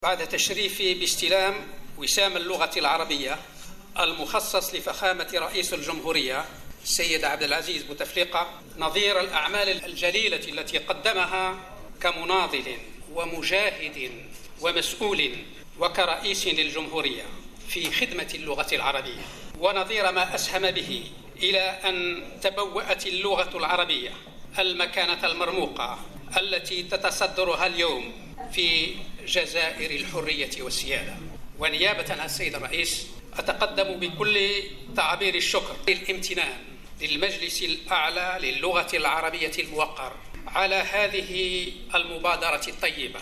بعد تشريفي باستلام وسام اللغة العربية المخصص لفخامة رئيس الجمهورية السيد عبد العزيز بوتفليقة، نظير الأعمال الجليلة التي قدمها كمناضل ومجاهد ومسؤول وكرئيس للجمهورية في خدمة اللغة العربية، ونظير ما أسهم به إلى أن تبوأت اللغة العربية المكانة المرموقة التي تتصدرها اليوم في جزائر الحرية والسيادة. ونيابة عن السيد الرئيس أتقدم بكل تعبير الشكر والامتنان للمجلس الأعلى للغة العربية الموقر على هذه المبادرة الطيبة.